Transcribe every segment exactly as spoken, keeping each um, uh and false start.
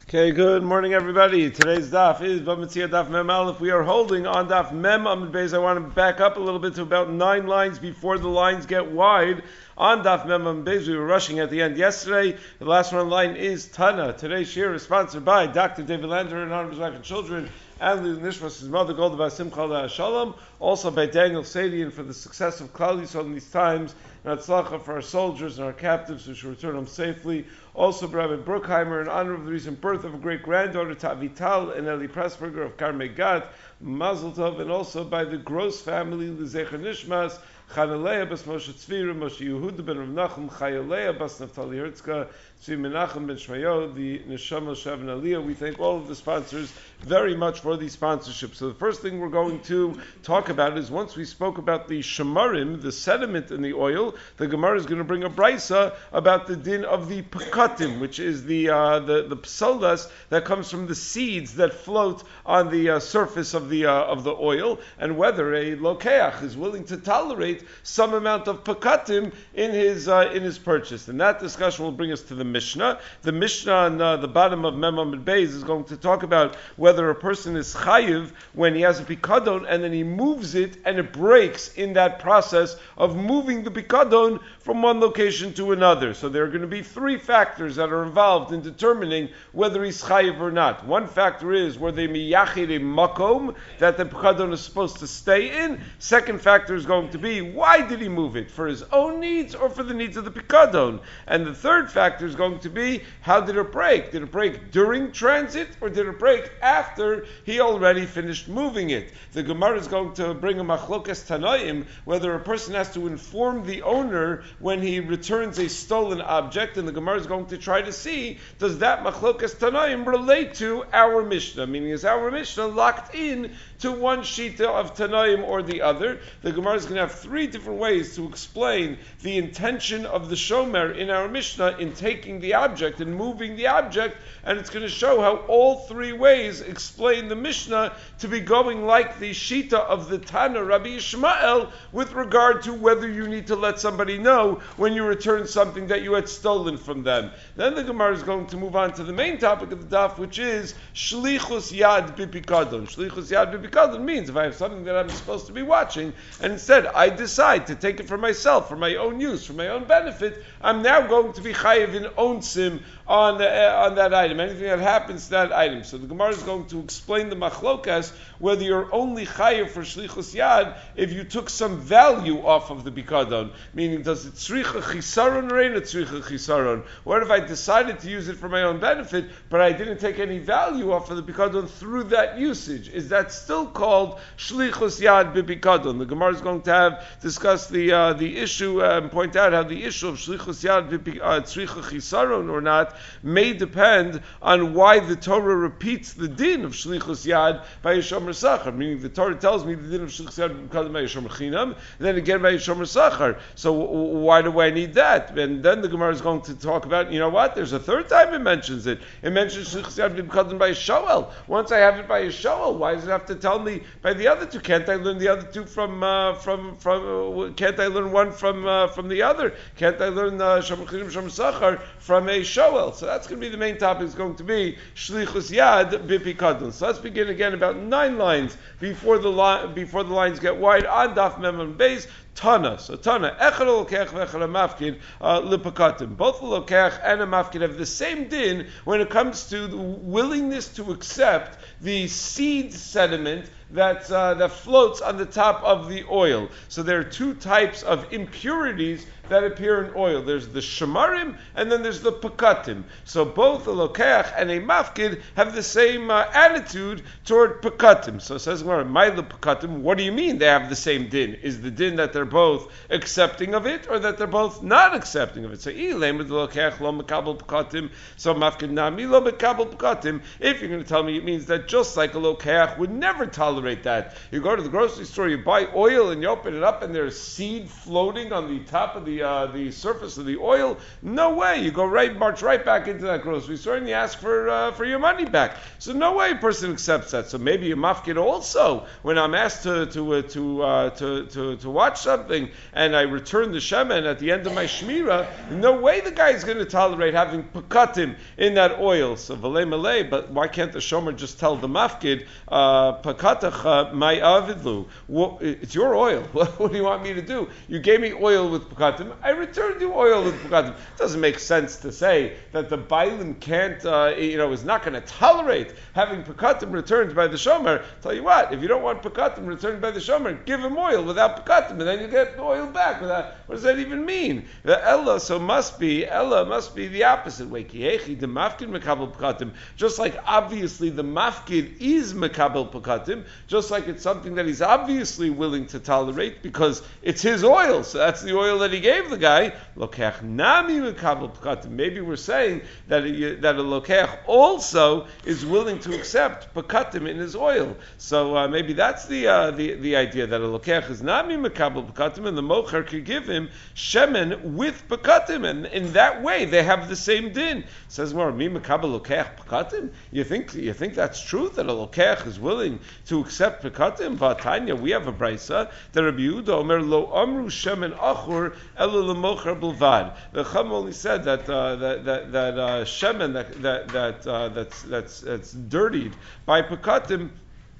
Okay, good morning, everybody. Today's daf is Bamitzia Daf Mem Aleph. We are holding on daf Mem Amud Beis. I want to back up a little bit to about nine lines before the lines get wide. On daf Mem Amud Beis, we were rushing at the end yesterday. The last one line is Tana. Today's shir is sponsored by Doctor David Lander and Honor of his wife and children, and Lil Nishmas, his mother, Golda Basim Chalda Shalom. Also by Daniel Sadian for the success of Klal Yisrael in these times, and Atzlacha for our soldiers and our captives who should return home safely. Also, Rabbi Bruckheimer, in honor of the recent birth of a great granddaughter, Tavital and Eli Pressburger of Karmei Gat, Mazel Tov, and also by the Gross family, L'Zecher Nishmas, Chanaleah bas Moshe Tzvira, Moshe Yehuda ben Rav Nachum, Chayaleah bas Naftali Herzka, Tzvi Menachem ben Shmayo, the Neshama Shav and Aliyah. We thank all of the sponsors very much for these sponsorships. So the first thing we're going to talk about is, once we spoke about the shemarim, the sediment in the oil, the Gemara is going to bring a brisa about the din of the pekatim, which is the uh, the the psolas that comes from the seeds that float on the uh, surface of the uh, of the oil, and whether a lokeach is willing to tolerate some amount of pekatim in his uh, in his purchase. And that discussion will bring us to the Mishnah. The Mishnah on uh, the bottom of Mem Amud Beis is going to talk about whether a person is chayiv when he has a pikadon and then he moves it and it breaks in that process of moving the pikadon from one location to another. So there are going to be three factors that are involved in determining whether he's chayiv or not. One factor is were they miyachid a makom that the pikadon is supposed to stay in. Second factor is going to be, why did he move it? For his own needs or for the needs of the pikadon? And the third factor is going to be, how did it break? Did it break during transit or did it break after he already finished moving it? The Gemara is going to bring a machlokas tanaim, whether a person has to inform the owner when he returns a stolen object, and the Gemara is going to try to see, does that machlokas tanaim relate to our Mishnah? Meaning, is our Mishnah locked in to one shita of tanaim or the other? The Gemara is going to have three different ways to explain the intention of the shomer in our Mishnah in taking the object and moving the object, and it's going to show how all three ways explain the Mishnah to be going like the shita of the Tana Rabbi Yishmael with regard to whether you need to let somebody know when you return something that you had stolen from them. Then the Gemara is going to move on to the main topic of the daf, which is shlichus yad bipikadon. Shlichus yad bipikadon means if I have something that I'm supposed to be watching, and instead I decide to take it for myself, for my own use, for my own benefit, I'm now going to be chayiv in onsim on uh, on that item. Anything that happens to that item. So the Gemara is going to explain the machlokas whether you're only chayiv for shlichus yad if you took some value off of the bikadon. Meaning, does it tzricha chisaron or ain't it tzricha chisaron? What if I decided to use it for my own benefit, but I didn't take any value off of the bikadon through that usage? Is that still called shlichus yad bibikadon? The Gemara is going to have discuss the uh, the issue and um, point out how the issue of shlichus yad tzricha chisaron or not may depend on why the Torah repeats the din of shlichus yad by Yishomer Sachar. Meaning, the Torah tells me the din of shlichus yad by Yishomer Chinam, then again by Yishomer Sachar. So why do I need that? And then the Gemara is going to talk about, you know what? There's a third time it mentions it. It mentions shlichus yad by Shoel. Once I have it by Shoel, why does it have to tell me by the other two? Can't I learn the other two from uh, from from? Uh, can't I learn one from uh, from the other? Can't I learn Shomer Chinim Shomer Sachar from a Shoel? So that's going to be the main topic. Is going to be shlichus yad bipikadon. So let's begin again about nine lines before the li- before the lines get wide on daf Mem Amud Beis. Tana. So Tana, echad lokech v'echad mafkid lipakatim. Both the lokech and a mafkid have the same din when it comes to the willingness to accept the seed sediment that uh, that floats on the top of the oil. So there are two types of impurities that appear in oil. There's the shemarim and then there's the pekatim. So both a lokeach and a mafkid have the same uh, attitude toward pekatim. So it says, my pekatim, what do you mean they have the same din? Is the din that they're both accepting of it or that they're both not accepting of it? So lokeach lo mekabel pekatim, so mafkid nami lo mekabel pekatim. If you're going to tell me it means that just like a lokeach would never tolerate that. You go to the grocery store, you buy oil and you open it up and there's seed floating on the top of the Uh, the surface of the oil, no way. You go right, march right back into that grocery store and you ask for uh, for your money back. So no way a person accepts that. So maybe a mafkid also, when I'm asked to to uh, to, uh, to to to watch something, something and I return the shemen at the end of my shmira, no way the guy is going to tolerate having pekatim in that oil. So v'lei malei, but why can't the shomer just tell the mafkid, uh, pekatacha my avidlu? It's your oil. What do you want me to do? You gave me oil with pekatim. I returned you oil with pekatim. It doesn't make sense to say that the bailim can't, uh, you know, is not going to tolerate having pekatim returned by the shomer. Tell you what, if you don't want pekatim returned by the shomer, give him oil without pekatim, and then you get the oil back. Without, what does that even mean? The ella, so must be ella must be the opposite way. Kiyechi the mafkid mekabel pekatim. Just like obviously the mafkid is mekabel pekatim, just like it's something that he's obviously willing to tolerate because it's his oil. So that's the oil that he gave the guy. Lokech nami mekabel pekatim. Maybe we're saying that a, that a lokech also is willing to accept pekatim in his oil. So uh, maybe that's the, uh, the the idea that a lokech is nami mekabel pekatim, and the mocher could give him shemen with pekatim, and in that way they have the same din. Says more, mi mekabel lokech pekatim. You think you think that's true that a lokech is willing to accept pekatim? Vatanya, we have a brisa that Rabbi Yehuda Omer lo amru shemen achur elu lemocher bulvad. The Chum only said that uh, that that, that uh, shemen that that, that uh, that's that's that's dirtied by pekatim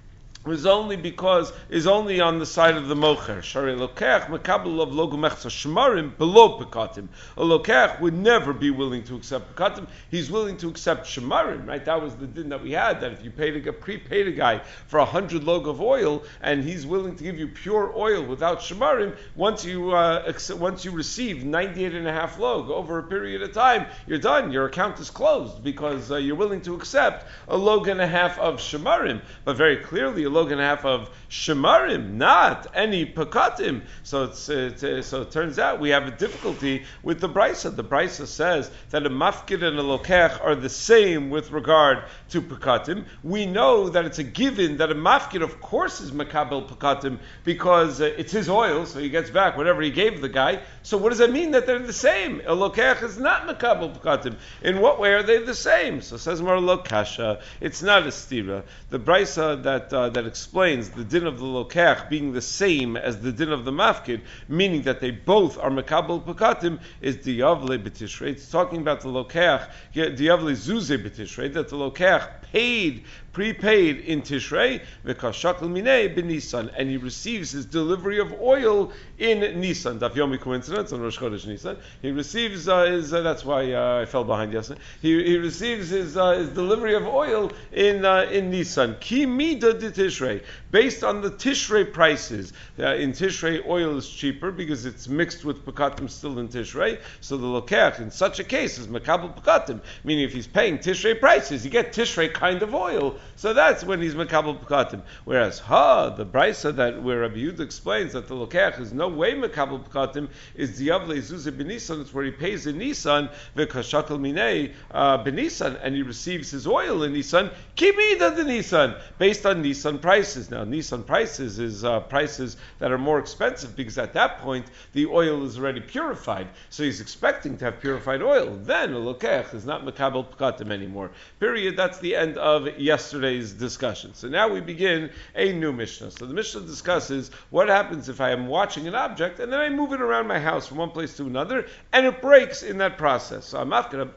is only because is only on the side of the mocher. Shari lokech mekabel of logu mechza shmarim below pekatim. A lokech would never be willing to accept pekatim. He's willing to accept shmarim, right? That was the din that we had. That if you paid a prepaid a guy for a hundred log of oil, and he's willing to give you pure oil without shmarim, once you uh, ex- once you receive ninety-eight and a half log over a period of time, you're done. Your account is closed because uh, you're willing to accept a log and a half of shmarim. But very clearly, a log and a half of shemarim, not any pekatim. So it's, it's uh, so it turns out we have a difficulty with the brisa. The brisa says that a mafkid and a lokech are the same with regard to pekatim. We know that it's a given that a mafkid, of course, is makabel pekatim because uh, it's his oil, so he gets back whatever he gave the guy. So what does that mean that they're the same? A lokech is not makabel pekatim. In what way are they the same? So says Mar Lokasha, it's not a stira. The brisa that uh, that explains the din of the lokech being the same as the din of the mafkid, meaning that they both are makabel pekatim, is diyavle b'tishrei. It's talking about the lokech, diyavle zuze b'tishrei, that the lokech paid, prepaid in Tishrei, v'kashakl minei b'Nisan, and he receives his delivery of oil in Nisan. Daf Yomi coincidence on Rosh Chodesh Nisan. He receives uh, his. Uh, that's why uh, I fell behind yesterday. He, he receives his uh, his delivery of oil in uh, in Nisan. Ki mida de Tishrei, based on the Tishrei prices. Uh, in Tishrei, oil is cheaper because it's mixed with pekatim still in Tishrei. So the lokech in such a case is makabel pekatim, meaning if he's paying Tishrei prices, you get Tishrei kind of oil. So that's when he's makabel pekatim. Whereas ha, the brisa that where Rabbi Yehuda explains that the lokech is no way makabel pekatim is diavle zuze b'Nisan. It's where he pays in Nisan v'kashakal minei uh, b'Nisan, and he receives his oil in Nisan. Kimida the Nisan, based on Nisan prices. Now Nisan prices is uh, prices that are more expensive because at that point the oil is already purified. So he's expecting to have purified oil. Then a lokech is not makabel pekatim anymore. Period. That's the end of yesterday's discussion. So now we begin a new Mishnah. So the Mishnah discusses what happens if I am watching an object and then I move it around my house from one place to another and it breaks in that process. So I'm mafkid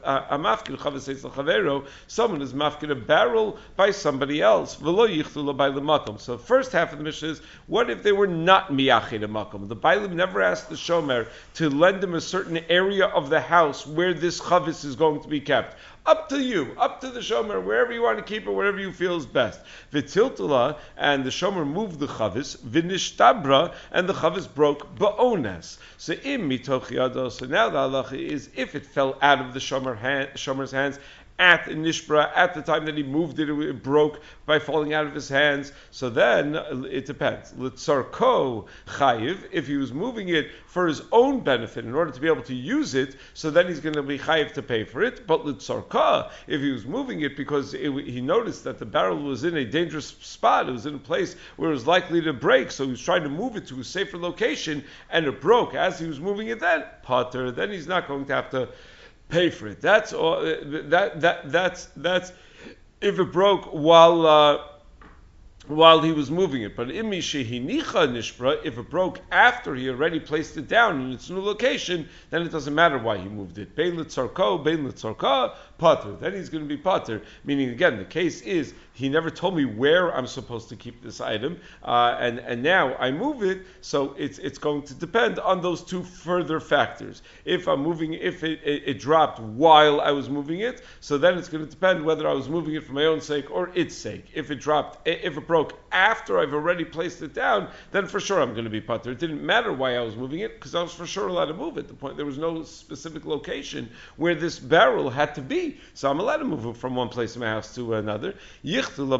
chavero, someone is mafkid a barrel by somebody else. So the first half of the Mishnah is, what if they were not miyachid a makom? The Bailim never asked the shomer to lend him a certain area of the house where this chavis is going to be kept. Up to you, up to the shomer, wherever you want to keep it, wherever you feel is best. V'tiltula, and the shomer moved the chavis, v'nishtabra, and the chavis broke ba'ones. So im mitoch yado, so now the halacha is, if it fell out of the shomer hand, shomer's hands, at Nishbra, at the time that he moved it, it broke by falling out of his hands. So then, it depends. Litzarko chayiv, if he was moving it for his own benefit, in order to be able to use it, so then he's going to be chayiv to pay for it. But litzarka, if he was moving it because it, he noticed that the barrel was in a dangerous spot, it was in a place where it was likely to break, so he was trying to move it to a safer location, and it broke as he was moving it then, potter, then he's not going to have to pay for it. That's all. That that that's that's if it broke while uh, while he was moving it. But imi shehinicha nishbra, if it broke after he already placed it down in its new location, then it doesn't matter why he moved it. Bein litzarko, bein litzarka, pater. Then he's going to be pater. Meaning, again, the case is he never told me where I'm supposed to keep this item, uh, and and now I move it, so it's it's going to depend on those two further factors. If I'm moving, if it, it, it dropped while I was moving it, so then it's going to depend whether I was moving it for my own sake or its sake. If it dropped, if it broke after I've already placed it down, then for sure I'm going to be pater. It didn't matter why I was moving it, because I was for sure allowed to move it. The point, there was no specific location where this barrel had to be, so I'm allowed to move it from one place in my house to another. If the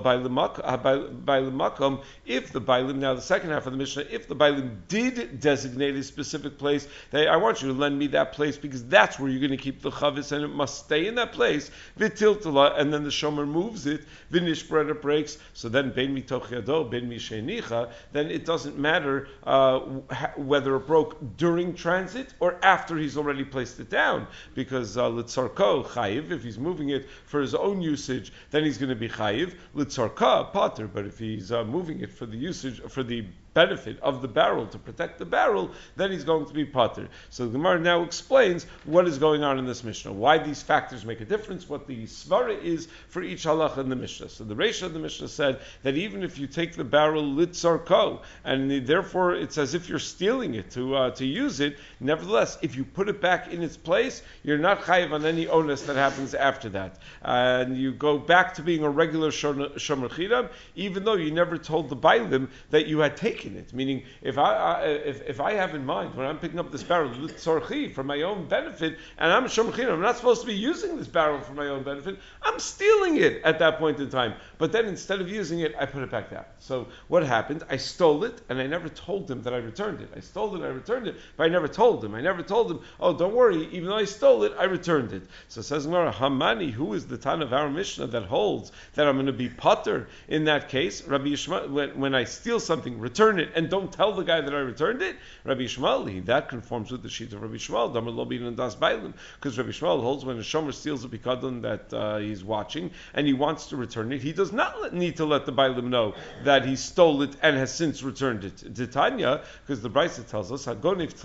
bailim, now the second half of the Mishnah, if the bailim did designate a specific place, they, I want you to lend me that place because that's where you're going to keep the chavis and it must stay in that place. V'tiltala, and then the shomer moves it. V'nishbred, it breaks. So then ben mitoch yado, ben mishenicha. Then it doesn't matter uh, whether it broke during transit or after he's already placed it down, because litzarko chayiv, if he's moving it for his own usage, then he's going to be chayiv. Litzarka pater, but if he's uh, moving it for the usage, for the benefit of the barrel, to protect the barrel, then he's going to be pater. So the Gemara now explains what is going on in this Mishnah, why these factors make a difference, what the svara is for each halacha in the Mishnah. So the Reisha of the Mishnah said that even if you take the barrel litzarko, and therefore it's as if you're stealing it to uh, to use it, nevertheless, if you put it back in its place, you're not chayiv on any onus that happens after that. And you go back to being a regular shomer chidam, even though you never told the bailim that you had taken it. Meaning, if I, I if, if I have in mind when I'm picking up this barrel for my own benefit, and I'm shomer chidam, I'm not supposed to be using this barrel for my own benefit, I'm stealing it at that point in time. But then instead of using it, I put it back down. So what happened? I stole it, and I never told him that I returned it. I stole it, I returned it, but I never told him. I never told him, oh, don't worry, even though I stole it, I returned it. So it says Gemara, Hamani, who is the Tan of our Mishnah that holds that I'm going to be pater in that case? Rabbi Yishmael, when, when I steal something, return it, and don't tell the guy that I returned it. Rabbi Yishmael, that conforms with the sheet of Rabbi Yishmael, Damar lo bin and das bailim, because Rabbi Yishmael holds when a shomer steals a pikadon that uh, he's watching and he wants to return it, he does not let, need to let the bailim know that he stole it and has since returned it. Titania, because the Brisa tells us,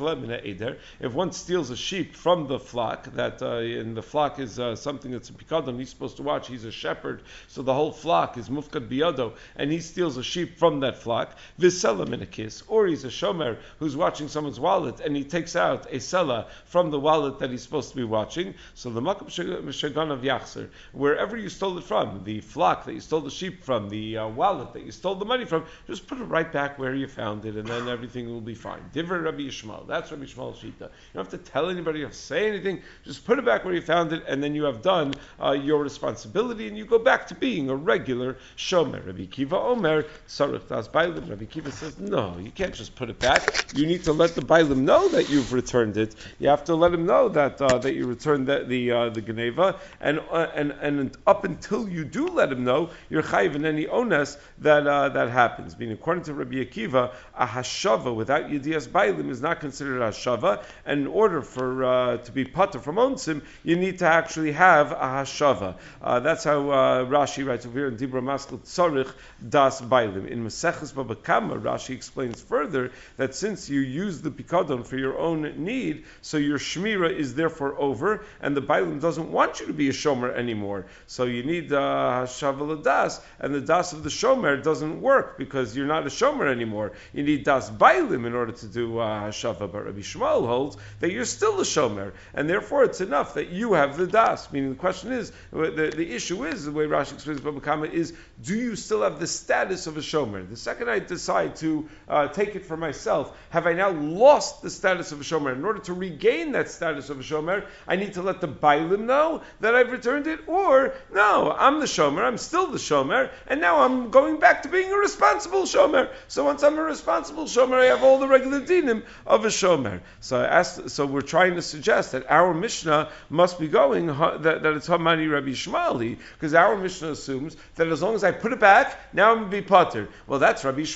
if one steals a sheep from the flock, that uh, and the flock is uh, something that's a pikadon, he's supposed to watch, he's a shepherd, so the whole flock is mufkad biyado, and he steals a sheep from that flock, viselam in a kiss, or he's a shomer who's watching someone's wallet and he takes out a sela from the wallet that he's supposed to be watching. So the makam shagan of yachzer, wherever you stole it from, the flock that you stole the sheep from, the uh, wallet that you stole the money from, just put it right back where you found it, and then everything will be fine. Divrei Rabbi Yishmael, that's Rabbi Yishmael's shita. You don't have to tell anybody, you don't have to say anything, just put it back where you found it, and then you have done uh, your responsibility, and you go back to being a regular shomer. Rabbi Kiva Omer, Sarich Das Bailim, Rabbi Kiva says, no, you can't just put it back. You need to let the Bailim know that you've returned it. You have to let him know that uh, that you returned the the, uh, the Geneva, and uh, and and up until you do let him know, you're chayiv in any ones that uh, that happens. Meaning, according to Rabbi Akiva, a hashava without yedias Bailim is not considered a hashava, and in order for uh, to be pater from onsim, you need to actually have a hashava. Uh, that's how uh, Rashi writes over here in Dibra Maskil Tzorich Das Bailim. In Maseches Baba Kama, Rashi explains further that since you use the pikadon for your own need, so your shmira is therefore over, and the Bailim doesn't want you to be a shomer anymore. So you need uh, hashava das, and the das of the shomer doesn't work because you're not a shomer anymore. You need das Bailim in order to do uh, hashava. But Rabbi Shmuel holds that you're still a shomer, and therefore it's enough that you have the das. Meaning the question is, the, the issue is, the way Rashi explains Baba Kama is, do you still have the status of a shomer? The second I decide to uh, take it for myself, have I now lost the status of a shomer? In order to regain that status of a shomer, I need to let the bailim know that I've returned it, or no, I'm the shomer, I'm still the shomer, and now I'm going back to being a responsible shomer. So once I'm a responsible shomer, I have all the regular dinim of a shomer. So I asked, so we're trying to suggest that our Mishnah must be going that, that it's Hamani Rabbi Shmuel, because our Mishnah assumes that as long as I put it back, now I'm going to be pater. Well, that's Rabbi Shmuel. Rabbi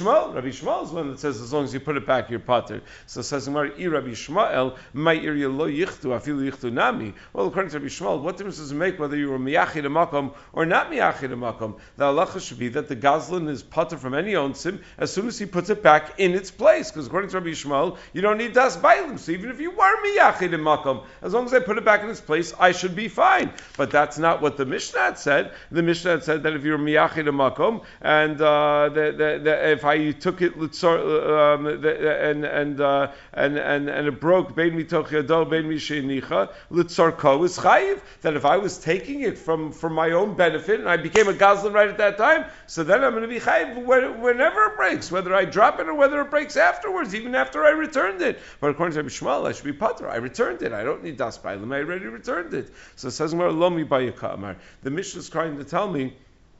Yishmael is one that says as long as you put it back, you're pater. So it says Gemara, I Rabbi Yishmael, my area lo yichtu, afilu yichtu nami. Well, according to Rabbi Yishmael, what difference does it make whether you were miyachid a makom or not miyachid a makom? The halacha should be that the gazlan is pater from any onsim as soon as he puts it back in its place. Because according to Rabbi Yishmael, you don't need das bailim. So even if you were miyachid a makom, as long as I put it back in its place, I should be fine. But that's not what the Mishnah had said. The Mishnah had said that if you're miyachid a makom and uh, the, the, the, if I took it um, the, and and, uh, and and and it broke bein mitoch yado bein mishenicha litzarko is chayiv, that if I was taking it from for my own benefit and I became a gazlan right at that time, so then I'm going to be chayiv whenever it breaks, whether I drop it or whether it breaks afterwards, even after I returned it. But according to Rabbi Shmuel, I should be pater. I returned it. I don't need das bailim. I already returned it. So it says lomi bayika amar. The Mishnah is trying to tell me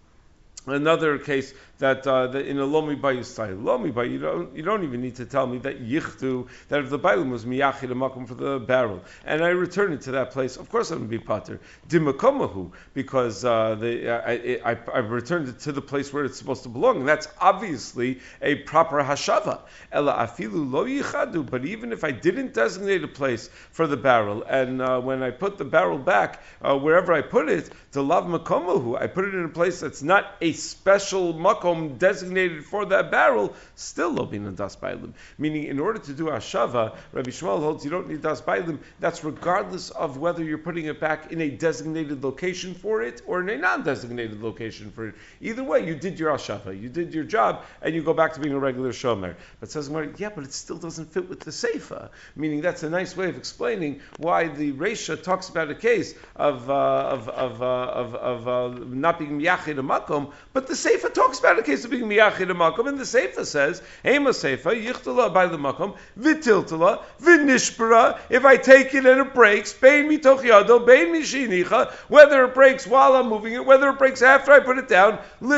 another case that, uh, that in a lomi bayu style, lomi bayu, you don't you don't even need to tell me that yichtu, that if the bailim was miyachid a makom for the barrel, and I return it to that place, of course I'm going to be pater. Dimakomahu, because uh, the I, I I returned it to the place where it's supposed to belong, and that's obviously a proper hashava. Ela afilu lo yichadu, but even if I didn't designate a place for the barrel, and uh, when I put the barrel back uh, wherever I put it, to lav makomahu, I put it in a place that's not a special makom designated for that barrel, still lo bin das bailim. Meaning, in order to do hashava, Rabbi Shmuel holds you don't need das bailim. That's regardless of whether you're putting it back in a designated location for it or in a non-designated location for it. Either way, you did your hashava, you did your job, and you go back to being a regular shomer. But it says, yeah, but it still doesn't fit with the seifa. Meaning, that's a nice way of explaining why the Reisha talks about a case of uh, of of uh, of, of uh, not being miyachid a makom, but the Seifa talks about a case of being miyachid a makom, and the Seifa says, Ema Seifa, yichtala by the makom, vitiltala, vinishpara, if I take it and it breaks, bein mitoch yado, bein mishinicha, whether it breaks while I'm moving it, whether it breaks after I put it down,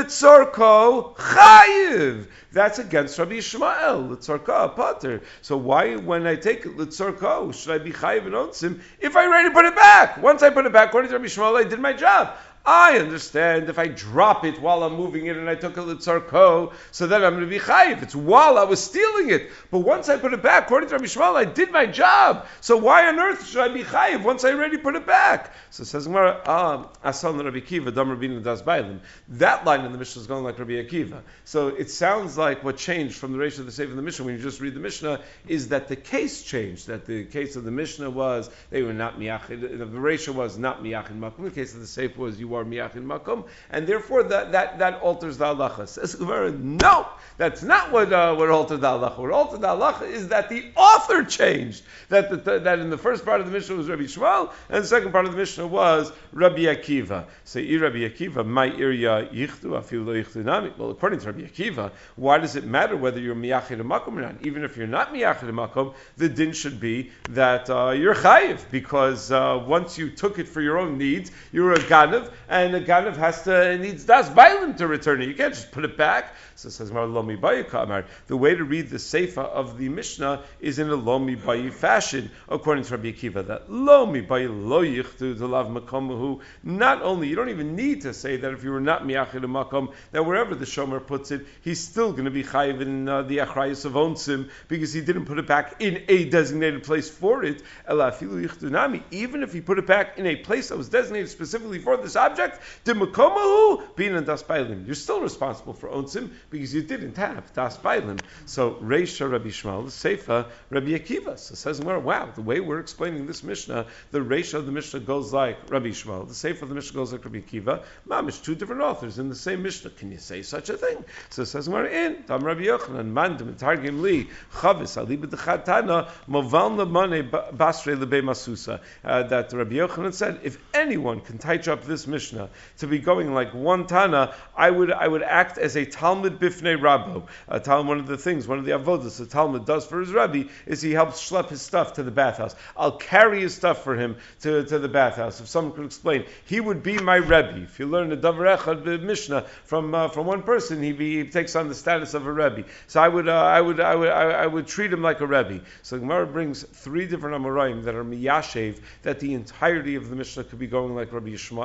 litzarko chayiv. That's against Rabbi Yishmael, litzarko, pater. So why, when I take it, litzarko, should I be chayiv and onsim, if I already put it back? Once I put it back, according to Rabbi Yishmael, I did my job. I understand if I drop it while I'm moving it and I took a litzarko, so then I'm going to be chayiv. It's while I was stealing it. But once I put it back, according to Rabbi Yishmael, I did my job. So why on earth should I be chayiv once I already put it back? So it says, ah, Asan Rabbi Akiva, Dam Rabbeinu Das Bailim. That line in the Mishnah is going like Rabbi Akiva. So it sounds like what changed from the Reisha of the Sefer of the Mishnah when you just read the Mishnah is that the case changed. That the case of the Mishnah was they were not miyachid. The Reisha was not miyachid makom. The case of the Sefer was you are miyachid makom, and therefore that, that, that alters the halacha. Says Gemara, no, that's not what uh, what altered the halacha. What altered the halacha is that the author changed. That the, that in the first part of the Mishnah was Rabbi Shmuel, and the second part of the Mishnah was Rabbi Akiva. So, I Rabbi Akiva, my irya yichtu afilu lo yichtu nami. Well, according to Rabbi Akiva, why does it matter whether you're miyachid a makom or not? Even if you're not miyachid a makom, the din should be that uh, you're chayiv, because uh, once you took it for your own needs, you're a ganav, and a ganav has to it needs das bailim to return it. You can't just put it back. So it says lomi bayik. The way to read the seifa of the Mishnah is in a lomi bayi fashion, according to Rabbi Akiva. That lomi bayi lo yichtu to lav makomahu. Not only you don't even need to say that if you were not miyachid a makom, that wherever the shomer puts it, he's still going to be chayiv in uh, the achrayus of onsim because he didn't put it back in a designated place for it. Ela afilu yichtu nami. Even if he put it back in a place that was designated specifically for this object, the makomahu being in das bailim, you're still responsible for onsim because you didn't have das bailim. So Reisha Rabbi Shmuel, the Seifa Rabbi Akiva. So it says, wow, the way we're explaining this Mishnah, the Reisha of the Mishnah goes like Rabbi Shmuel, the Seifa of the Mishnah goes like Rabbi Akiva. Mamish, two different authors in the same Mishnah. Can you say such a thing? So it says, we're in Tam Rabbi Yochanan Mandim Targim Li Chavis Ali B'Dechatana Moval Namane Basrei Lebe Masusa. That Rabbi Yochanan said, if anyone can touch up this Mishnah to be going like one Tana, I would I would act as a Talmud Bifnei Rabbo. A Talmud, one of the things, one of the avodas the Talmud does for his Rabbi is he helps schlep his stuff to the bathhouse. I'll carry his stuff for him to, to the bathhouse. If someone could explain, he would be my Rebbe. If you learn the Davar Echad the Mishnah from uh, from one person, he, be, he takes on the status of a Rebbe. So I would uh, I would I would I, I would treat him like a Rebbe. So Gemara brings three different Amoraim that are miyashev that the entirety of the Mishnah could be going like Rabbi Yishmael,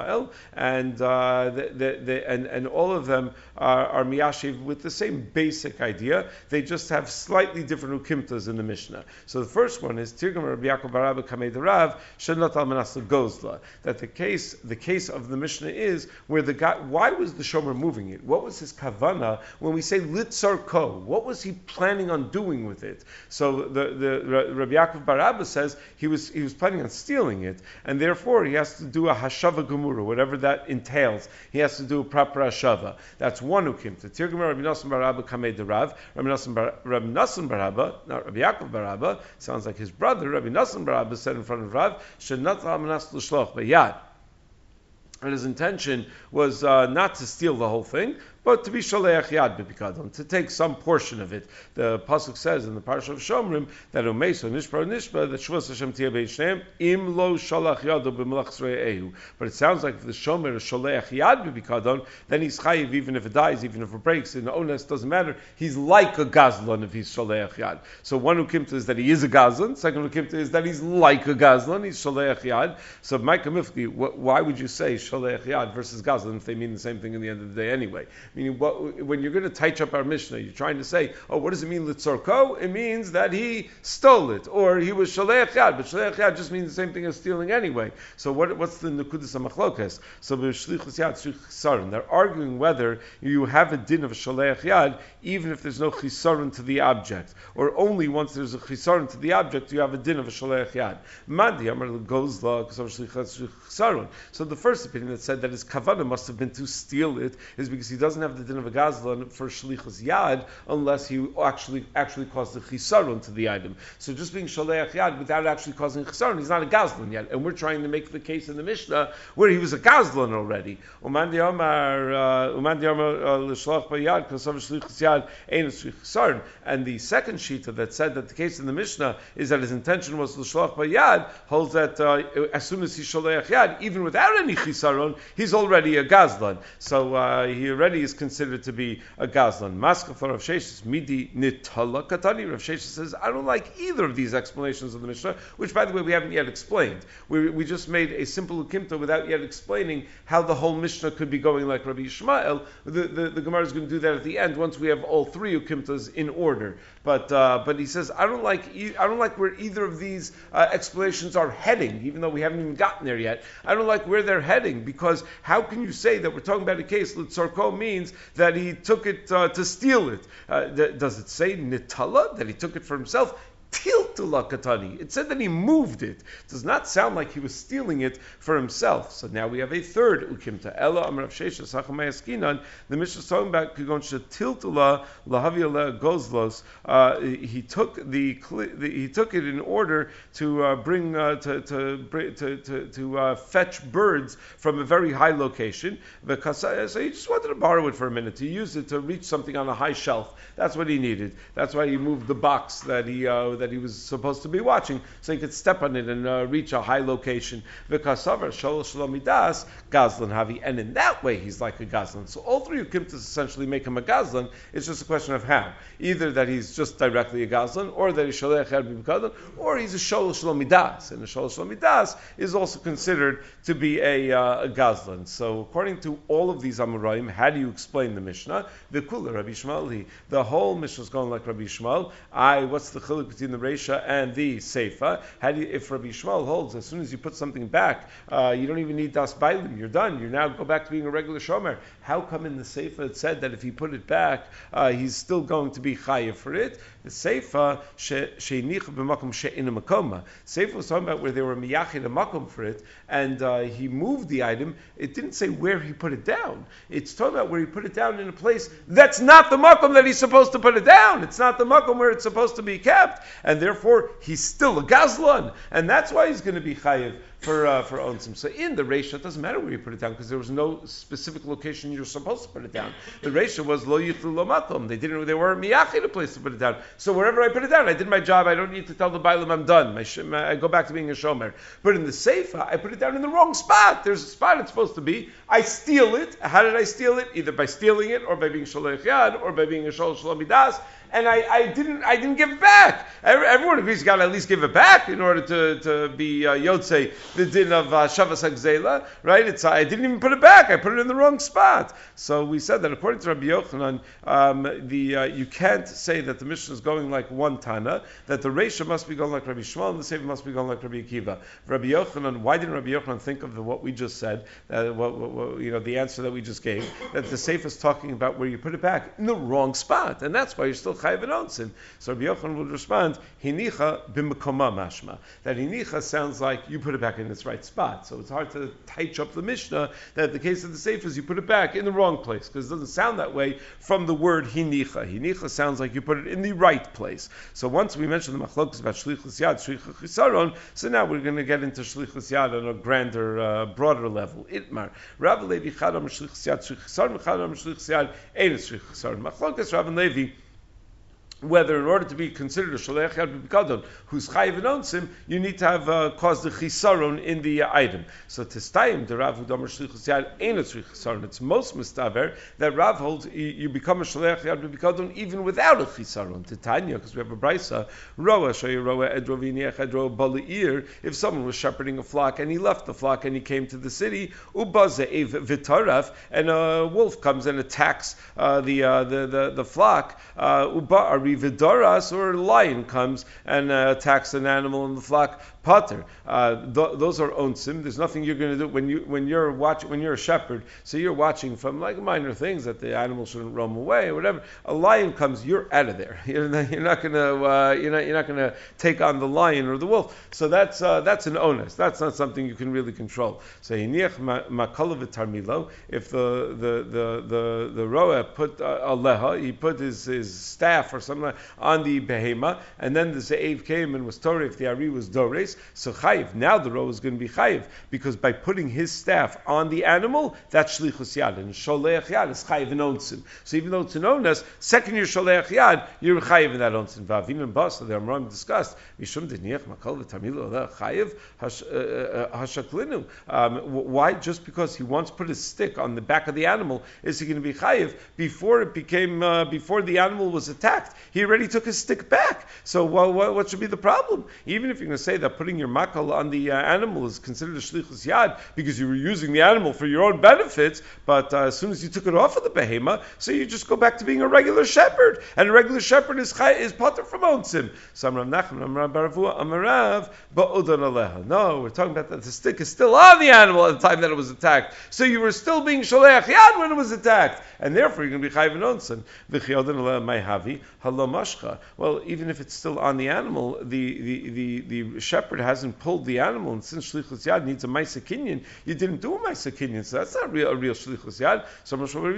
and uh, the, the, the, and and all of them are, are miyashiv with the same basic idea. They just have slightly different ukimtas in the Mishnah. So the first one is Tirgum Rabbi Yaakov bar Abba Kamei Derav Shenat al Manaslu Gozla. That the case the case of the Mishnah is where the guy, why was the shomer moving it? What was his kavana when we say litzar ko? What was he planning on doing with it? So the the Rabbi Yaakov bar Abba says he was he was planning on stealing it, and therefore he has to do a hashava gemura, whatever that entails. He has to do a proper hashava. That's one ukimta. Tirgum Rabbi Nosson bar Abba Kamei Derav. Rabbi Nosson bar Rabbi Nosson bar Abba, not Rabbi Yaakov bar Abba, sounds like his brother. Rabbi Nosson bar Abba said in front of Rav, "Shenat al manas l'shloch b'yad." And his intention was uh, not to steal the whole thing, but to be shaleach yad b'pikadon, to take some portion of it. The pasuk says in the parsha of Shomrim that umeso nishpa nishpa that shvus Hashem tiyeh beishneim im lo shalach yado b'melach ehu. But it sounds like if the shomer is shaleach yad b'pikadon, then he's chayiv even if it dies, even if it breaks. In the ones doesn't matter. He's like a gazlan if he's shaleach yad. So one ukimta is that he is a gazlan. Second ukimta is that he's like a gazlan. He's shaleach yad. So Micah Mifki, why would you say shaleach yad versus gazlan if they mean the same thing in the end of the day anyway? Meaning, what, when you're going to touch up our Mishnah, you're trying to say, oh, what does it mean, litzorko? It means that he stole it, or he was shaleach yad, but shaleach yad just means the same thing as stealing anyway. So what, what's the nekudas hamachlokes? So b'shlichus yad, shlich chisaron. They're arguing whether you have a din of a shaleach yad, even if there's no chisaron to the object, or only once there's a chisaron to the object, you have a din of a shaleach yad. Mandi amar gozla k'sav shlich chisaron. So the first opinion that said that his kavanah must have been to steal it is because he doesn't have the din of a gazlan for shlichus yad unless he actually actually caused the chisaron to the item. So just being shaleach yad without actually causing chisaron, he's not a gazlan yet. And we're trying to make the case in the Mishnah where he was a gazlan already. Uman diamar uman diamar l'shlach b'yad k'sav shlichus yad ein chisaron. And the second shita that said that the case in the Mishnah is that his intention was l'shlach b'yad holds that uh, as soon as he's shaleach yad, even without any chisaron, he's already a gazlan. So uh, he already is considered to be a gazlan. Maskafar Rav Sheshes midi nitala katani. Rav Sheshes says, I don't like either of these explanations of the Mishnah, which, by the way, we haven't yet explained. We, we just made a simple ukimta without yet explaining how the whole Mishnah could be going like Rabbi Yishmael. The, the, the Gemara is going to do that at the end once we have all three ukimtas in order. But uh, but he says, I don't like e- I don't like where either of these uh, explanations are heading, even though we haven't even gotten there yet. I don't like where they're heading, because how can you say that we're talking about a case Litzorko means that he took it uh, to steal it? Uh, th- does it say nitala, that he took it for himself? Tiltula katani. It said that he moved it. It does not sound like he was stealing it for himself. So now we have a third ukimta. Ella amar Rav Sheshes hachamay askinan. The Mishnah is talking about kigon shetiltula lahavia gozlos. He took the, the he took it in order to uh, bring uh, to to to to, to uh, fetch birds from a very high location. Because uh, so he just wanted to borrow it for a minute, to use it to reach something on a high shelf. That's what he needed. That's why he moved the box that he. Uh, that he was supposed to be watching, so he could step on it and uh, reach a high location. V'kasavar shalosh shalomidas gazlan havi, and in that way he's like a gazlan. So all three ukimtas essentially make him a gazlan. It's just a question of how. Either that he's just directly a gazlan, or that he's shaleach yad b'mikadon, or he's a shalosh shalomidas, and a shalosh shalomidas is also considered to be a, uh, a gazlan. So according to all of these amoraim, how do you explain the Mishnah? V'kula Rabbi Yishmael, the whole Mishnah is going like Rabbi Yishmael. I what's the chiluk between the Reisha and the Seifa? How do you, if Rabbi Yishmael holds, as soon as you put something back, uh, you don't even need Das Bailim, you're done. You now go back to being a regular Shomer. How come in the Seifa it said that if he put it back, uh, he's still going to be Chayiv for it? The Seifa, She'nich b'makom she'ina makoma. Seifa was talking about where they were miyachid a makom for it, and uh, he moved the item. It didn't say where he put it down. It's talking about where he put it down in a place that's not the makom that he's supposed to put it down. It's not the makom where it's supposed to be kept. And therefore, he's still a gazlan, and that's why he's going to be chayiv for uh, for onsim. So in the Reisha, it doesn't matter where you put it down, because there was no specific location you're supposed to put it down. The Reisha was lo yichlu lo makom. They didn't. They weren't miyachid a place to put it down. So wherever I put it down, I did my job. I don't need to tell the bailam I'm done. My sh- my, I go back to being a shomer. But in the Seifa, I put it down in the wrong spot. There's a spot it's supposed to be. I steal it. How did I steal it? Either by stealing it, or by being shaleich yad, or by being a shol shlomidas. And I, I didn't I didn't give it back. Everyone agrees you got to at least give it back in order to, to be uh, Yotzei the din of uh, Shavas Hagzela, right? It's I didn't even put it back. I put it in the wrong spot. So we said that according to Rabbi Yochanan, um, the uh, you can't say that the Mishnah is going like one Tana, that the Reisha must be going like Rabbi Shmuel and the Sefer must be going like Rabbi Akiva. Rabbi Yochanan, why didn't Rabbi Yochanan think of the, what we just said, uh, what, what, what, you know, the answer that we just gave, that the Sefer is talking about where you put it back in the wrong spot, and that's why you're still chayiv and onsin. So Rabbi Yochanan would respond, hinicha b'mekoma mashma. That hinicha sounds like you put it back in its right spot. So it's hard to tighten up the Mishnah that in the case of the Sefer you put it back in the wrong place, because it doesn't sound that way from the word hinicha. Hinicha sounds like you put it in the right place. So once we mentioned the machlokas about shlichus yad, shlichus chisaron, so now we're going to get into shlichus yad on a grander, uh, broader level. Itmar. Rav Levi chadam shlichus yad, shlichus chisaron, chadam shlichus yad, ein shlichus chisaron. Machlokas Rav and Levi, whether in order to be considered a Sholech Yad B'Pikadon who's Chayiv and Onsim, you need to have uh, caused the Chisaron in the uh, item. So Testayim, the Rav Udomer Shlichus Yad, ain't a Chisaron. It's most mustaver that Rav holds you, you become a Sholech Yad B'Pikadon even without a Chisaron. Titania, because we have a Brisa, Roa, Shoy Roa, Edroviniach, Edro, Bali'ir, if someone was shepherding a flock and he left the flock and he came to the city, Ubaze Ev Vitaraf, and a wolf comes and attacks uh, the, uh, the, the, the flock, uh, Uba Vidoras, or a lion comes and uh, attacks an animal in the flock, pater. Uh, th- those are onsim. There's nothing you're going to do when you when you're watching when you're a shepherd. So you're watching from like minor things that the animal shouldn't roam away or whatever. A lion comes, you're out of there. You're not, you're not going to uh, you're not you're not going to take on the lion or the wolf. So that's uh, that's an onus. That's not something you can really control. So hiniach makalav tarmilo. If the the the the the roa put uh, aleha, he put his his staff or something on the behema, and then the Ze'ev came and was Torah if the Ari was Dores, so Chayiv, now the row is going to be Chayiv, because by putting his staff on the animal, that's Shlichus Yad, and Sholeach Yad is Chayiv and Onsin. So even though it's an onus, second you're Sholeach Yad, you're Chayiv in that Onsin. V'avin and Bas, the Amram discussed, Mishum Deniach Makal V'Tamilo Chayiv Hashaklinu. Why? Just because he once put his stick on the back of the animal, is he going to be Chayiv before it became, uh, before the animal was attacked? He already took his stick back. So well, what, what should be the problem? Even if you're going to say that putting your makal on the uh, animal is considered a shlichus yad because you were using the animal for your own benefits, but uh, as soon as you took it off of the behema, so you just go back to being a regular shepherd, and a regular shepherd is chay, is pater from onsim. So Amrav Nachman, Amrav Baravua, Amarav ba'udan aleha. No, we're talking about that the stick is still on the animal at the time that it was attacked. So you were still being sholeach yad when it was attacked, and therefore you're going to be chayv and onsim. V'chiyodan aleha may havi halo mashcha. Well, even if it's still on the animal, the, the, the, the shepherd hasn't pulled the animal, and since shlichus yad needs a ma'aseh kinyan, you didn't do a ma'aseh kinyan, so that's not real, a real shlichus yad. So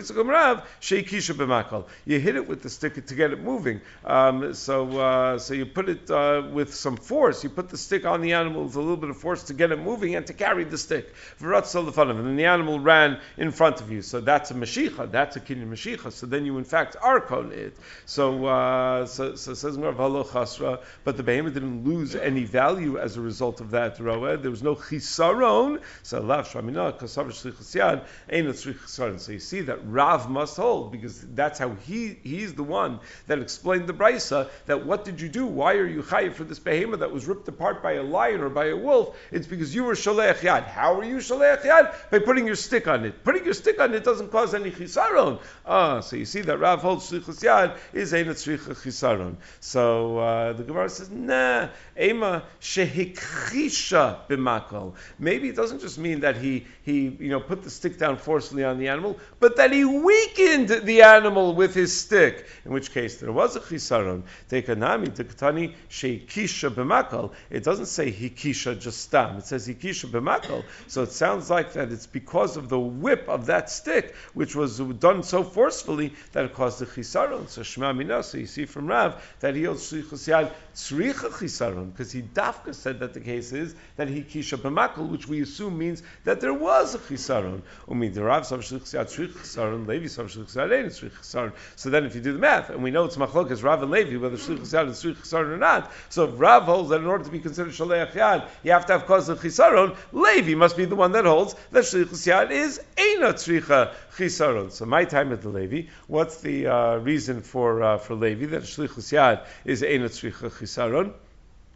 sheikisha b'makal. You hit it with the stick to get it moving. Um, so uh, so you put it uh, with some force. You put the stick on the animal with a little bit of force to get it moving and to carry the stick. And then the animal ran in front of you. So that's a mashicha. That's a kinyan mashicha. So then you in fact are kol it. So uh, so, so says Rav Halo Chasra, but the behemoth didn't lose any value as a result of that roeh. There was no chisaron. So lav shramina kasav shlichus yad ain't a chisaron. So you see that Rav must hold, because that's how he he's the one that explained the brisa, that what did you do? Why are you chayiv for this behemoth that was ripped apart by a lion or by a wolf? It's because you were sholeach yad. How are you sholeach yad? By putting your stick on it. Putting your stick on it doesn't cause any chisaron. Ah, so you see that Rav holds shlichus yad is ain't a chisaron. So uh, the Gemara says, nah, ema shehikhisha b'makal. Maybe it doesn't just mean that he he you know put the stick down forcefully on the animal, but that he weakened the animal with his stick. In which case there was a chisaron. Tekanami tekatani shehikisha b'makal. It doesn't say hikisha just stam. It says hikisha b'makal. So it sounds like that it's because of the whip of that stick, which was done so forcefully that it caused the chisaron. So Shema Mina. So you see from Rav that he holds shlichus yad tzricha chisaron, because he dafka said that the case is that he kisha b'makal, which we assume means that there was a chisaron. Umi the Rav sav shlichus yad tzricha chisaron, Levi sav shlichus yad ein tzricha chisaron. So then if you do the math, and we know it's machlokas Rav and Levi whether shlichus yad is tzricha chisaron or not. So if Rav holds that in order to be considered shaleach yad you have to have caused a chisaron, Levi must be the one that holds that shlichus yad is eina tzricha chisaron. So my time at the Levi, what's the uh, reason for uh, for Levi that shlichus yad is eina tzricha chisaron?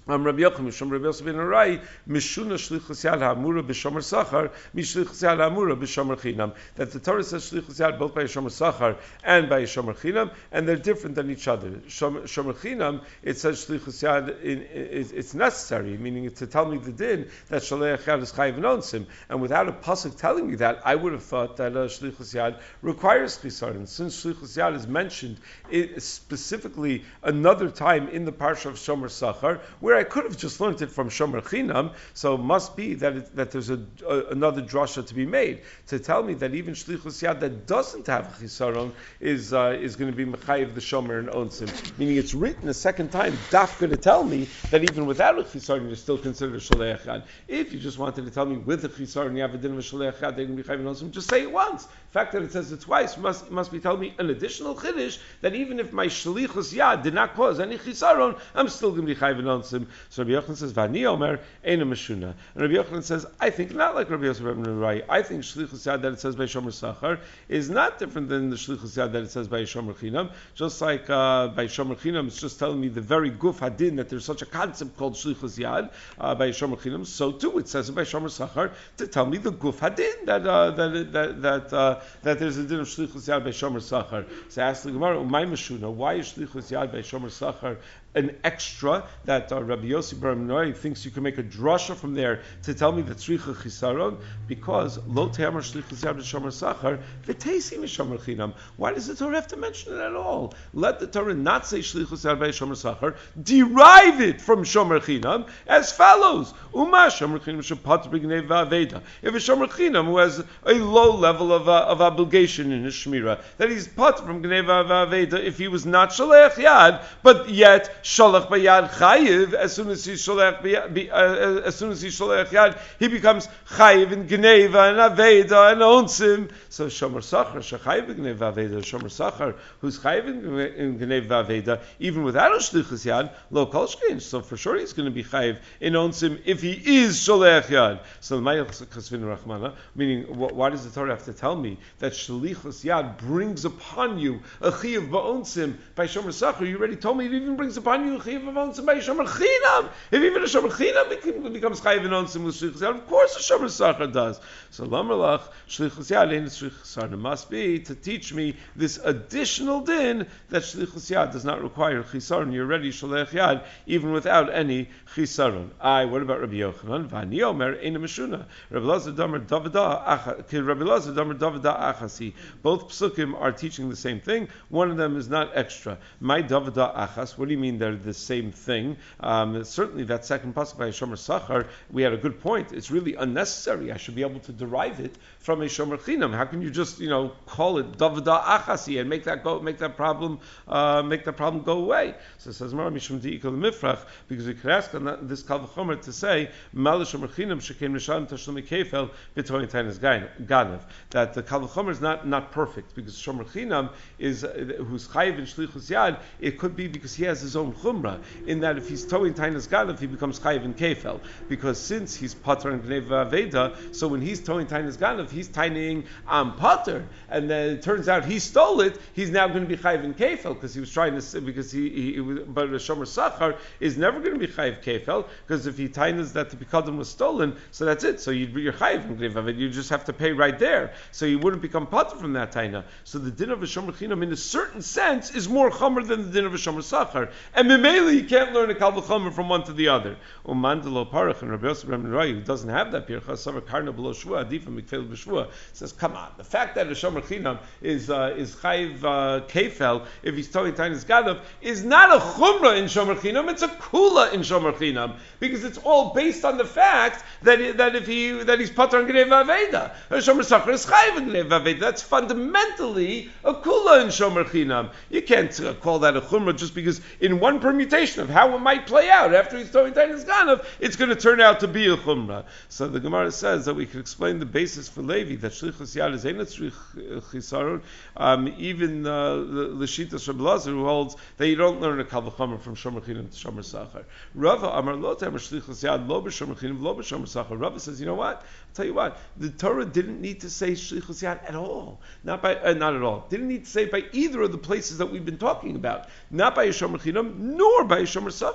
Um, Rabbi Yochanan, Mishum Rabbi Yosef ben Arai, Mishuna Shlichus Yad Ha'amura B'Shomer Sachar, Mishlichus Yad Ha'amura B'Shomer Chinam. That the Torah says Shlichus Yad both by Shomer Sachar and by Shomer Chinam, and they're different than each other. Shomer Chinam, it says Shlichus Yad, in, in, it's necessary, meaning to tell me the din that Shaleach Yad is Chayiv Nonsim. And without a pasuk telling me that, I would have thought that uh, Shlichus Yad requires Chisaron. Since Shlichus Yad is mentioned it, specifically another time in the parsha of Shomer Sachar, where I could have just learned it from Shomer Chinam, so it must be that it, that there's a, a, another drasha to be made to tell me that even Shlichus Yad that doesn't have a Chisaron is uh, is going to be Mechayiv the Shomer and Onsim. Meaning it's written a second time, dafka to tell me that even without a Chisaron you're still considered a Shaleach Yad. If you just wanted to tell me with a Chisaron you have a din of a Shaleach Yad, they're going to be Chayiv and Onsim, just say it once. The fact that it says it twice must must be telling me an additional Chiddush that even if my Shlichus Yad did not cause any Chisaron, I'm still going to be Chayiv and Onsim. So Rabbi Yochanan says, "Vani Omer Eina Meshuna." And Rabbi Yochanan says, "I think not like Rabbi Yosef ben Arai. I think Shlichus Yad that it says by Shomer Sachar is not different than the Shlichus Yad that it says by Shomer Chinam. Just like uh, by Shomer Chinam, it's just telling me the very guf hadin that there's such a concept called Shlichus Yad uh, by Shomer Chinam. So too, it says it by Shomer Sachar to tell me the guf hadin that uh, that that that, uh, that there's a din of Shlichus Yad by Shomer Sachar." So ask the Gemara, "Umay Meshuna? Why is Shlichus Yad by Shomer Sachar an extra that uh, Rabbi Yossi Bar Menoi thinks you can make a drasha from there to tell me that tzricha chisaron? Because lo te'amar shlichus yad b'shomer sachar v'teisi m'shomer chinam." Why does the Torah have to mention it at all? Let the Torah not say shlichus yad b'shomer sachar. Derive it from shomer chinam as follows: Uma shomer chinam shepat b'gnei v'aveda. If a shomer chinam who has a low level of, uh, of obligation in his shmira, that he's pat from gnei v'aveda if he was not shaleach yad, but yet Sholach Bayad Chayiv, as soon as he's Sholach uh, as soon as he's Sholach Yad, he becomes Chayiv in Gneva and Aveda and Onsim. So Shomer Sachar, Shechayiv in Gneva Aveda, Shomer Sachar, who's Chayiv in Gneva Aveda, even without a Shlichus Yad, Lo Kolshkein. So for sure he's going to be Chayiv in Onsim if he is Sholach Yad. So the Mayach Kasvin Rachmana, meaning why does the Torah have to tell me that Shlichus Yad brings upon you a Chayiv Ba'onsim by Shomer Sachar? You already told me it even brings upon you chayiv of onsim by shomer chinam. If even a shomer chinam becomes chayiv in onsim with shlichus yad, of course a shomer sachar does. So lamerlach shlichus yad ain't shlichus yad. It must be to teach me this additional din that shlichus yad does not require chisaron. You're already sholech yad even without any chisaron. I. What about Rabbi Yochanan? Vani Omer Eina Meshuna. Rabbi Lazar Damer Davida Acha. Rabbi Lazar Damer Davida Achasi. Both psukim are teaching the same thing. One of them is not extra. My Davida Achas. What do you mean they're the same thing? Um, certainly that second pasuk by Shomer Sachar, we had a good point. It's really unnecessary. I should be able to derive it from a Shomer Chinam. How can you just, you know, call it Davida Achasi and make that go, make that problem, uh, make that problem go away? So it says Mara Mishum Diikol Mifrach, because we could ask on that, this Kal V'chomer to say Mal Shomer Chinam Shekem Nishan Tashlumi Kefel B'Toyin Tainas Ganav, that the Kal V'chomer is not not perfect because Shomer Chinam is uh, who's Chayiv in Shlichus Yad. It could be because he has his own chumrah, in that if he's towing Tainas Ganav, he becomes Chayiv in Kefel. Because since he's Pater and Gnei V'Aveda, so when he's towing Tainas Ganav, he's taining Am Pater, and then it turns out he stole it, he's now going to be Chayiv in Kefel, because he was trying to, because he, he, he was, but a Shomer Sachar is never going to be Chayiv Kefel, because if he tainas that the Pikadon was stolen, so that's it, so you'd be your Chayiv in Gnei V'Aveda, you just have to pay right there, so you wouldn't become Pater from that taina. So the din of a Shomer Chinam, in a certain sense, is more Chomer than the din of a Shomer Sachar. And Mimeli, you can't learn a Kal V'chomer from one to the other. Umandalo Parach and Rabbi Yosef ben Arai, who doesn't have that Pircha, Savar Karna Below Shvua, Adif and Mikfel B'Shvua, says, come on, the fact that a Shomer Chinam is uh, is Chayiv uh, Kefel, if he's towing Tainas Ganav, is not a Chumrah in Shomer Chinam, it's a Kula in Shomer Chinam, because it's all based on the fact that that if he that he's Pater on Gnei V'Aveda. A Shomer Sachar is Chayiv in Gnei V'Aveda. That's fundamentally a Kula in Shomer Chinam. You can't uh, call that a Chumrah just because in one permutation of how it might play out after he's towing Tainas Ganav, it's going to turn out to be a Chumrah. So the Gemara says that we can explain the basis for Levi, that Shlichus Yad is Eina Tzrich Chisaron, um, even uh, L'Shitas Rabbi Lazar, who holds that you don't learn a Kal V'chomer from Shomer Chinam to Shomer Sachar. Rava Amar Lo Temer Shlichus Yad Lo B'Shomer Chinam Lo B'Shomer Sachar. Rava says, you know what? I'll tell you what, the Torah didn't need to say Shlichus Yad at all. Not by, uh, not at all. Didn't need to say by either of the places that we've been talking about. Not by a Shomer Chinam, nor by a Shomer Sachar.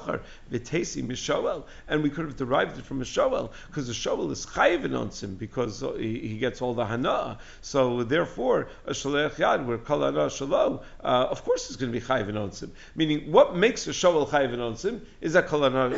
v'tesi mishoel, and we could have derived it from a shoel, because the shoel is chayiv in onsim, because he, he gets all the hana. So therefore, a shaleach yad, where kol hana shalo, uh, of course, it's going to be chayiv in onsim. Meaning, what makes a shoel chayiv in onsim is that kol hana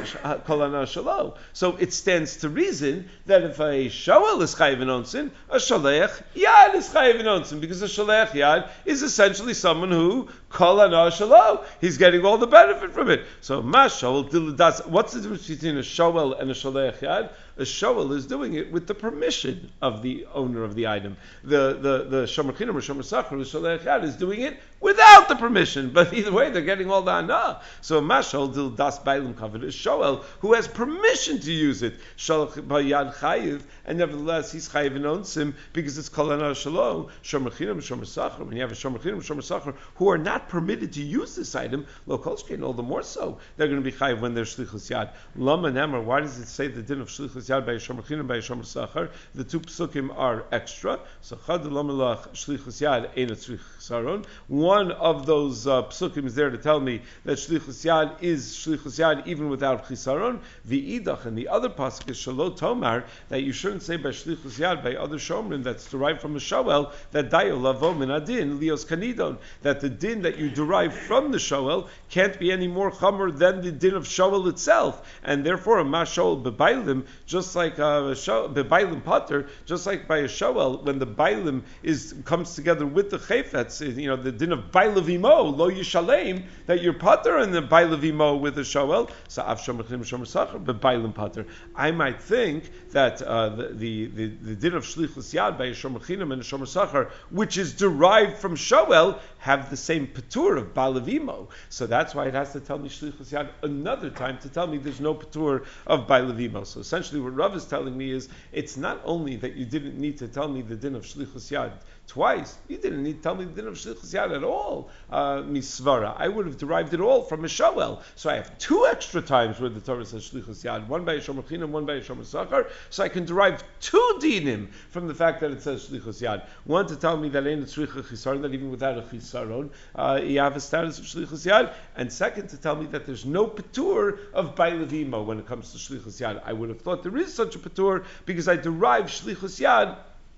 shalo. So it stands to reason that if a shoel is chayiv in onsim, a shaleach yad is chayiv in onsim, because a shaleach yad is essentially someone who kol hana shalo. He's getting all the benefit from it. So mashal diladas. What's the difference between a shoel and a shaleach yad? A shoel is doing it with the permission of the owner of the item. The the the shomer chinam or shomer sachar, the shaleach yad, is doing it without the permission. But either way, they're getting all the ana. So mashal dil das bailim covered is shoel who has permission to use it. Shalach bayad chayiv, and nevertheless he's chayiv in onsim because it's kol hana shalo. Shomer chinam, shomer sachar. When you have a shomer chinam, shomer sachar who are not permitted to use this item, lo kolshkein, all the more so they're going to be chayiv when they're shlichus yad. Lama nemer. Why does it say the din of shlichus yad by shomer chinam by shomer sachar? The two psukim are extra. So chad lamalach shlichus yad ein tzrich saron. One of those uh, psukim is there to tell me that shlichus yad is shlichus yad even without chisaron. The idach, and the other pasuk is shalot tomar, that you shouldn't say by shlichus yad by other shomrim that's derived from a shoel that dayo lavo min adin lios kanidon, that the din that you derive from the shoel can't be any more chamer than the din of shoel itself, and therefore a mashol bebailim, just like a bebailim pater, just like by a shoel, when the bailim is comes together with the chayfetz, you know, the din of bailavimo lo yishalem, that you're pater and the bailavimo with a shoel. So av shomer chinim shomer sachar bebailim pater. I might think that uh, the, the, the the din of shlichus yad by a shomer chinim and a shomer sachar, which is derived from shoel, have the same patur of bailavimo. So that's why it has to tell me shlichus yad another time to tell me there's no patur of bailavimo. So essentially, what Rav is telling me is it's not only that you didn't need to tell me the din of shlichus yad twice, you didn't need to tell me the din of shlichus yad at all. Uh, misvara, I would have derived it all from a shoel. So I have two extra times where the Torah says shlichus yad, one by a shomer chinam, one by a shomer sachar. So I can derive two dinim from the fact that it says shlichus yad. One to tell me that ain't a tzricha chisaron, that even without a chisaron, uh, you have a status of shlichus yad. And second, to tell me that there's no patur of bailavimo when it comes to shlichus yad. I would have thought there is such a patur because I derive shlichus yad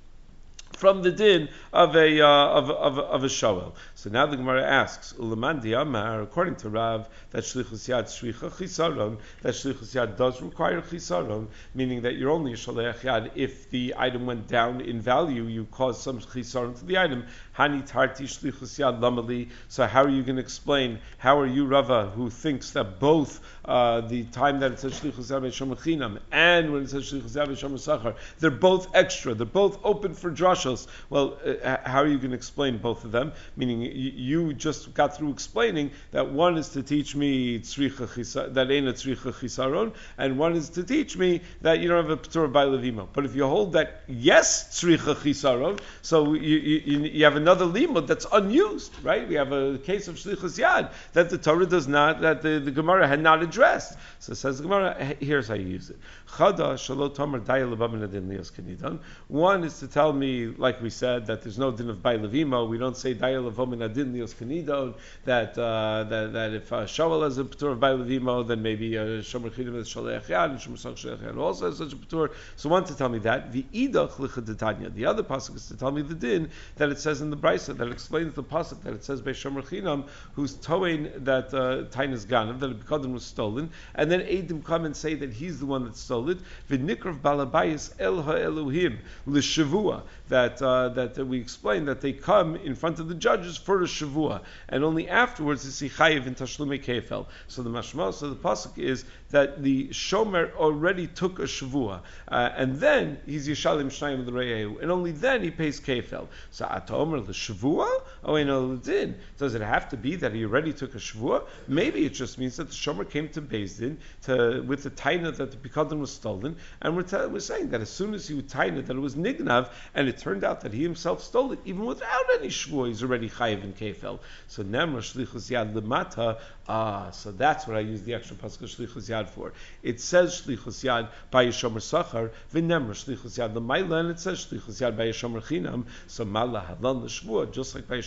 from the din of a uh, of, of, of a shoel. So now the Gemara asks, Ulaman diamar, according to Rav, that shlichus yad shricha chisaron, that shlichus yad does require chisaron, meaning that you're only a shaleach yad if the item went down in value, you caused some chisaron to the item. Hani tarti shlichus yad lamali. So how are you going to explain? How are you, Rava, who thinks that both uh, the time that it says shlichus yad b'shomer chinam and when it says shlichus yad b'shomer sachar, they're both extra, they're both open for drashos? Well, uh, how are you going to explain both of them? Meaning, you, you just got through explaining that one is to teach me tzricha chisa, that ain't a tzricha chisaron, and one is to teach me that you don't have a patur by levimo. But if you hold that yes tzricha chisaron, so you, you, you have another limud that's unused, right? We have a case of shlichus yad that the Torah does not, that the, the Gemara had not addressed. So it says the Gemara, here's how you use it. Chada shalot tamar daya lebamin adin lios kanidan. One is to tell me, like we said, that there's no din of bay levimo. We don't say daya levamin adin lios kanidon. That uh, that that if uh, shoel has a patur of bay levimo, then maybe uh, shomer chidim is shaleach yad and shomer sach shaleach yad also has such a patur. So one to tell me that the idach lichadetanya. The other pasuk is to tell me the din that it says in the brisa that explains the pasuk that it says by shomer chinam who's towing that uh, tainas ganav, that the bekadim was stolen, and then Eidim come and say that he's the one that stole it. V'nikrav balabayis el ha'elohim l'shavua. That uh, that uh, we explain that they come in front of the judges for a shavua, and only afterwards is he chayiv in tashlumei kefel. So the mashma, so the pasuk is that the shomer already took a shavua, uh, and then he's yishalim shnayim l'reyehu, and only then he pays kefel. So atomer l'shavua, oh I know l'din. Does it have to be that he already took a shavua? Maybe it just means that the shomer came to Beis Din to with the taina that the pikadim was stolen, and we're, t- we're saying that as soon as he would taina that it was nignav, and it turned out that he himself stole it, even without any shvua, he's already chayiv in kefel. So nemra shlichus yad lemata. Ah, so that's what I use the extra pasuk shlichus yad for. It says shlichus yad by yishomer sachar, v'nemra shlichus yad lemayla, and it says shlichus yad by yishomer chinam. So mala hadlan l'shvua, just like by yishomer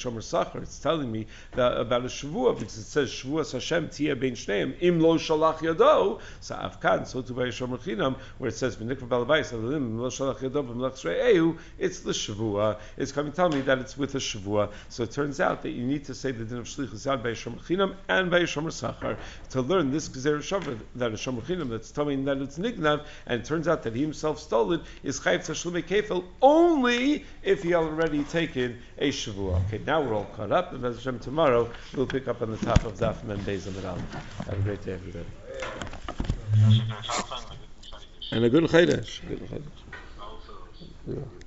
Shomer Sachar. It's telling me that about a Shavua, because it says Shavuas Hashem Tia Ben Shneim Im Lo Shalach Yado. So Afkan, so to by Shomer Chinam, where it says V'nikra Balabais Im Lo Shalach Yado B'Melach Shrei it's the Shavua. It's coming to tell me that it's with a Shavua. So it turns out that you need to say the din of Shlichus Yad by Shomer Chinam and by Shomer Sachar to learn this Gezer Shavar that a Shomer Chinam that's telling me that it's Nignav, and it turns out that he himself stole it is Chayv Tashlume Kefil only if he already taken a Shavua. Okay, now we're all caught up, and as Hashem tomorrow we'll pick up on the top of Daf Mem Beis Amud Aleph. Have a great day, everybody. And a good Chodesh. Good Chodesh. Yeah.